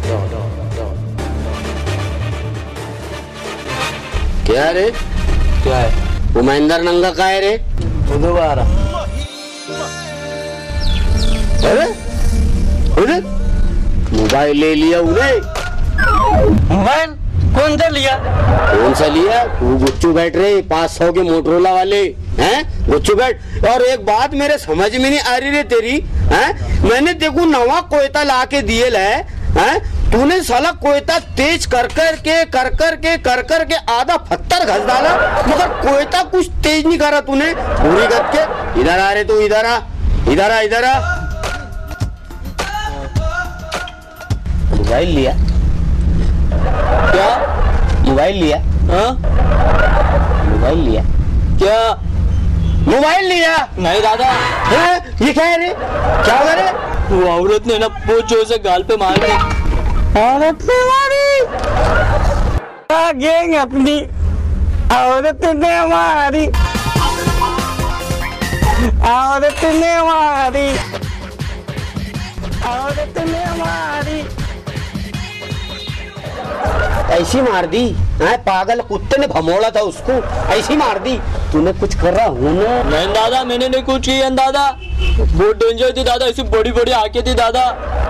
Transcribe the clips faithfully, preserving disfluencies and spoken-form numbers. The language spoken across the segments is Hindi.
क्या रे? क्या है? वो महेंद्र नंगा का है रे? दोबारा अरे अरे मोबाइल ले लिया उन्हें। मोबाइल कौन सा लिया? कौन सा लिया? तू गुच्चू बैठ रहे पाँच सौ के मोटरोला वाले हैं, गुच्चू बैठ। और एक बात मेरे समझ में नहीं आ रही रे तेरी, हैं? मैंने देखो नवा कोयता ला के दिए है, हैं? तूने साला कोयता तेज कर कर के कर कर के कर कर के आधा पत्थर घस डाला, मगर कोयता कुछ तेज नहीं करा तूने। पूरी गत के इधर आ रे तू, इधर आ, इधर आ, इधर आ। मोबाइल लिया? क्या मोबाइल लिया? हाँ? मोबाइल लिया? क्या मोबाइल लिया? नहीं दादा। है? ये क्या है रे? क्या हो रे? वो औरत ने ना बहुत जोर से गाल पे मार दी। औरत ने मारी? गैंग अपनी औरत ने मारी, औरत ने मारी, औरत ने मारी। ऐसी मार दी है? पागल कुत्ते ने भमोड़ा था उसको, ऐसी मार दी। तूने कुछ कर रहा हूँ ना? नहीं दादा, मैंने नहीं कुछ किया दादा। बहुत डेंजर थी दादा, ऐसी बड़ी बड़ी आंखें थी दादा।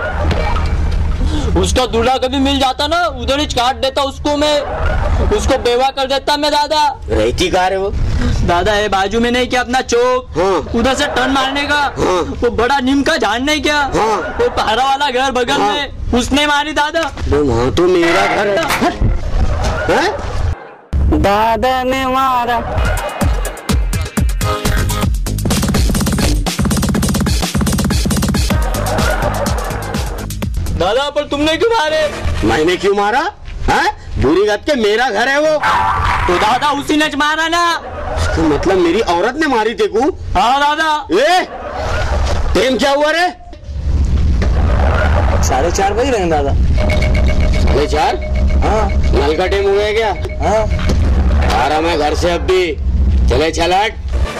उसका दूल्हा कभी मिल जाता ना, उधर ही काट देता उसको मैं, उसको बेवा कर देता मैं दादा। रहती कहाँ रे वो? दादा ये बाजू में नहीं क्या अपना चौक, हाँ। उधर से टर्न मारने का, हाँ। वो बड़ा नीम का झाड़ नहीं क्या, हाँ। वो पहाड़ा वाला घर बगल हाँ। में, उसने मारी दादा। वहाँ तो मेरा घर है, है? दादा ने मारा। दादा पर तुमने क्यों मारे? मैंने क्यों मारा? है? बुरी गत के मेरा घर है वो। तो दादा उसी ने मारा ना। तो मतलब मेरी औरत ने मारी तेको? हाँ दादा। ए, टाइम क्या हुआ रे? साढ़े चार बज रहे हैं दादा। साढ़े चार? हाँ। नल का टाइम हो गया क्या? हाँ। आ रहा मैं घर से अब भी। चले चलट।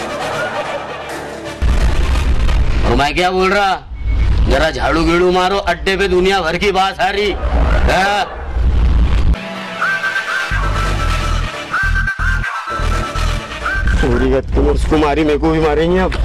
और मैं क्या बोल रहा? जरा झाड़ू गिड़ू मारो, अड्डे पे दुनिया भर की बात आ रही है। पूरी गत को उसको मारी, मेरे को भी मारेंगे अब।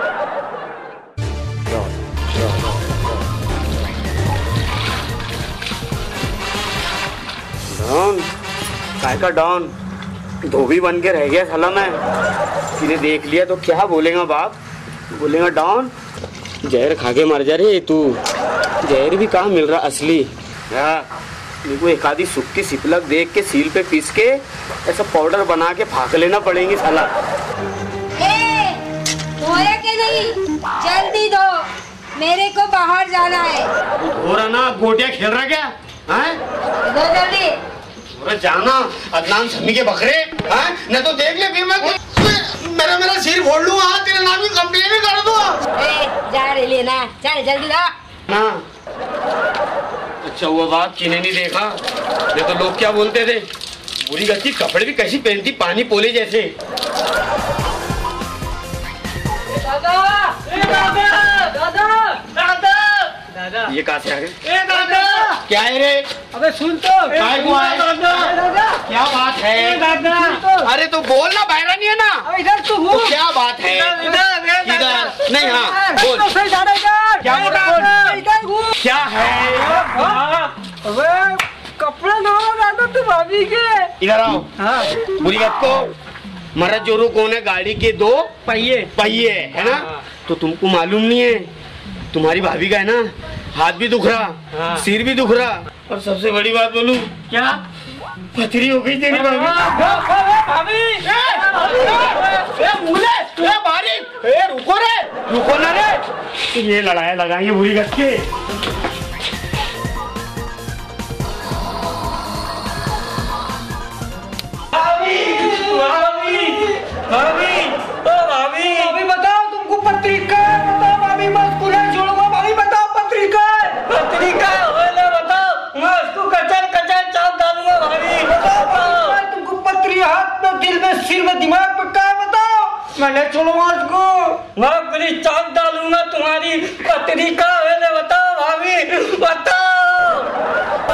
डॉन, काय का डॉन? धोबी बन के रह गया साला मैं। किसी देख लिया तो क्या बोलेगा बाप? बोलेगा डॉन जहर खा के मर जा रे तू। जहर भी कहाँ मिल रहा असली? मेरे को एक आधी सूखी सिपलक देख के सील पे पीस के ऐसा पाउडर बना के फाक लेना पड़ेगी साला। ए, धोया के नहीं, जल्दी धो, मेरे को बाहर जाना है। हो रहा ना, गोटियां खेल रहा क्या? हैं? धो जल्दी। अरे जाना अदनान समी के बकरे, हैं? न तो देख ले फिर मैं मेरा मेरा सिर फोड़ लूंगा, तेरे नाम की कंप्लेन कर दो। ए, जा रे लेना, चल जल्दी ला। ना अच्छा वो बात किन्हें नहीं देखा, ये तो लोग क्या बोलते थे, बुरी गति कपड़े भी कैसी पहनती, पानी पोले जैसे। दादा, ए दादा, दादा, दादा, दादा, ये कहाँ से आ गए? ए दादा, क्या है रे? अबे सुन तो, काय को आए? दादा, क्या बात है? ए दादा, अरे तो बोल ना, बाहर नहीं है ना? अब इधर तो हूँ। तो क्या बात है? इधर, इधर नहीं, हाँ बोल। तो सही दादा इधर। क्या बोल? दादा, इधर हूँ। क्या है? अबे कपड़े धो दादा तू भाभी के। इधर आओ। हाँ। बुरी बात को मरद जोरू कौन है? गाड़ी के दो पहिए पहिए है ना? तो तुमको मालूम नहीं है, तुम्हारी भाभी का है ना, हाथ भी दुख रहा, हाँ। सिर भी दुख रहा, और सबसे बड़ी बात बोलूं क्या? पथरी हो गई तेरी भाभी। भाभी, ए रुको रे, रुको ना रे, ये लड़ाई लगाएंगे बुरी गत के। भाभी, ओ भाभी, भाभी बताओ तुमको पत्रिका बताओ, भाभी मत पूरा छोड़ो, भाभी बताओ पत्रिका, पत्रिका बोले बताओ, मैं उसको कचर कचर चाप डालूंगा भाभी, बताओ तुमको पत्री हाथ में, दिल में, सिर में, दिमाग में क्या बताओ, मैं नहीं छोड़ूंगा उसको, मैं पूरी चाप डालूंगा तुम्हारी पत्रिका बोले बताओ भाभी बताओ।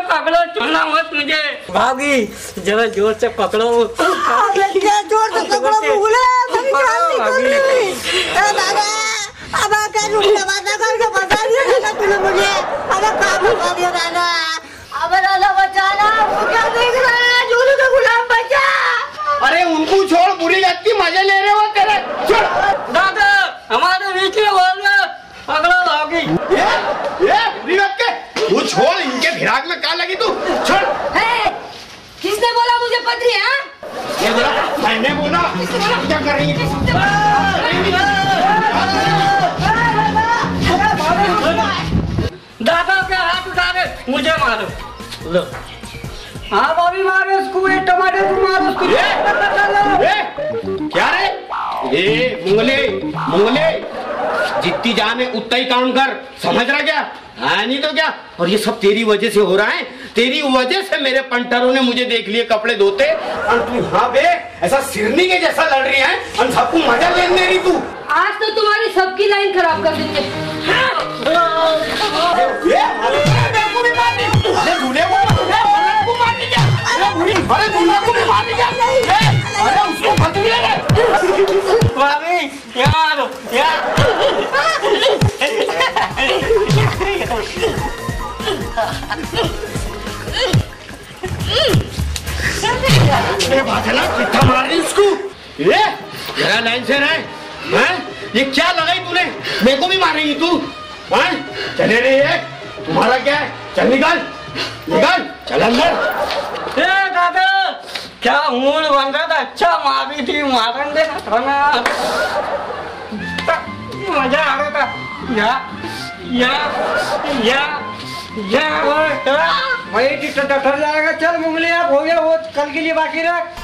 पकड़ो, छोड़ना मत मुझे। भाभी जरा जोर से पकड़ो। जोर से पकड़ो बोले, तभी जान निकल रही। ए दादा, अब क्या झूठा वादा करके बता दिया दादा तूने मुझे। अरे कहाँ बता दिया दादा? अब दादा बचाना, वो क्या देख रहा है? जोरू का गुलाम बचा। अरे उनको छोड़, बुरी जात की मजे ले रहे हो तेरे। छोड़ दादा, हमारे बीच में बोल रहा, पकड़ो भाभी। ये ये बुरी बात के तू छोड़, इनके फिराक में क्या लगी तू? छोड़। है, किसने बोला मुझे पत्री? हाँ, ये बोला, मैंने बोला। क्या करेंगे? दादा के हाथ उठा के मुझे मारो। लो। हाँ भाभी मारो उसको, ये टमाटर को मारो उसको। ये, ये, क्या रे? ये मुंगले मुंगले जितनी जान है उतना ही काम कर, समझ रहा क्या? हाँ नहीं तो क्या? और ये सब तेरी वजह से हो रहा है, तेरी वजह से मेरे पंटरों ने मुझे देख लिए कपड़े धोते, और तू यहाँ पे ऐसा सिरनी के जैसा लड़ रही है और सबको मजा लेने दे रही तू। आज तो तुम्हारी सबकी लाइन खराब कर देंगे। ये, अरे को भी मार दी, अरे दूल्हे को को मार दी क्या? अरे बुरी, अरे दूल्हे को भी मार दी क्या? अरे उसको फंस गया रे। भाभी यार यार अरे बादला कितना मार रही उसको? ये जरा लाइन से रहे। हैं? ये क्या लगाई तूने? मेरे को भी मारेंगी तू? हैं? चले रे ये, तुम्हारा क्या है? चल निकाल निकाल, चल अंदर। ए दादा, क्या मूड बन रहा था? अच्छा मारी थी, मारन देना था ना, मजा आ रहा था। या या या या भाई डर जाएगा। चल मुंगली, आप हो गया वो, कल के लिए बाकी रख।